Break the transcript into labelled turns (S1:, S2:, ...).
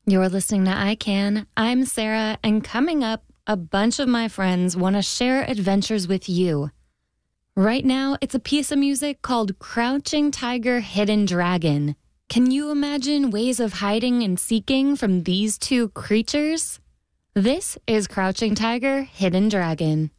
S1: You're listening to I Can. I'm Sarah, and coming up, a bunch of my friends want to share adventures with you. Right now, it's a piece of music called Crouching Tiger, Hidden Dragon. Can you imagine ways of hiding and seeking from these two creatures? This is Crouching Tiger, Hidden Dragon.